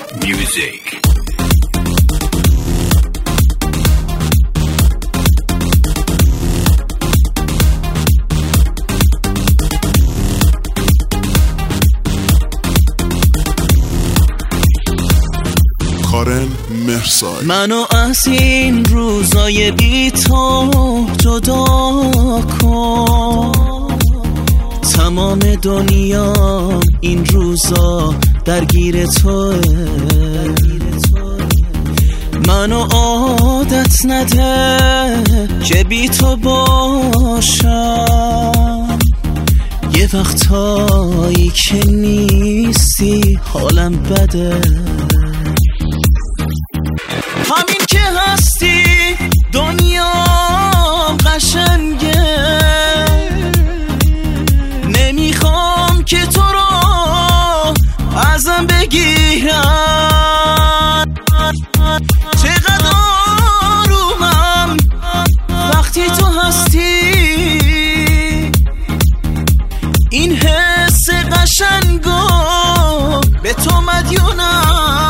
Music. کارن مرسای. منو از این روزای بی تو جدا کن، تمام دنیا این روزا درگیر توه، منو عادت نده که بی تو باشم، یه وقتایی که نیستی حالم بده، همین که هستی دنیا قشنگه، نمیخوام که تو رو ازم بگیرن، چقدر آرومم وقتی تو هستی، این حس قشنگو به تو مدیونم.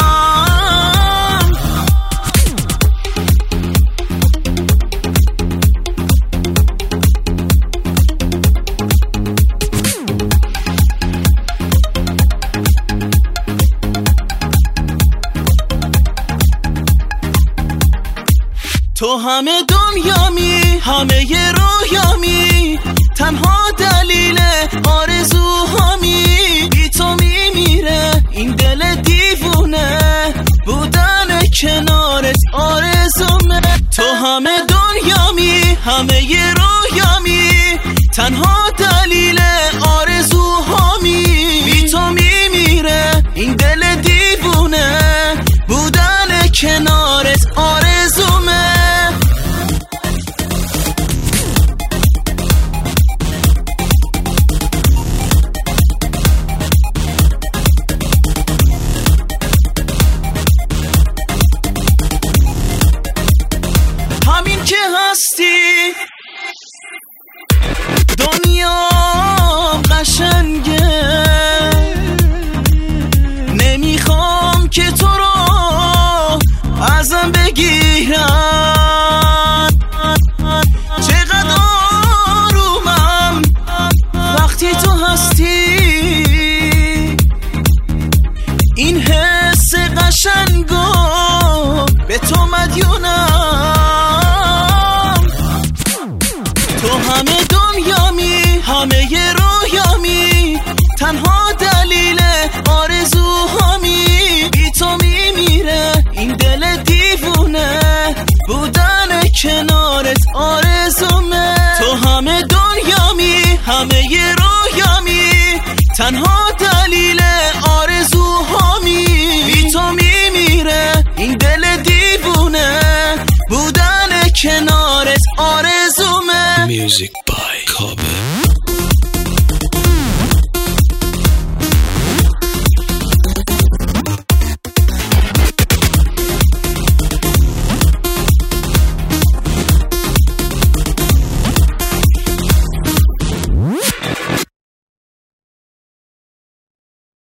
تو همه دنیامی، همه ی رویامی، تنها دلیل آرزوهامی، بی تو میمیره این دل دیوونه، بودن کنارت آرزومه. تو همه دنیامی، همه ی رویامی، تنها دلیل آرزوهامی، بی تو میمیره این دل دیوونه، بودن کنارت آرزومه. همین که هستی دنیا قشنگه، نمیخوام که تو رو ازم بگیرن، چقدر آرومم وقتی تو هستی، این حس قشنگو به تو مدیونم.